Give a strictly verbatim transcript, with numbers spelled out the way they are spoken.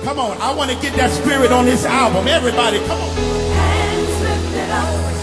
Come on, I want to get that spirit on this album. Everybody, come on. Hands lifted up.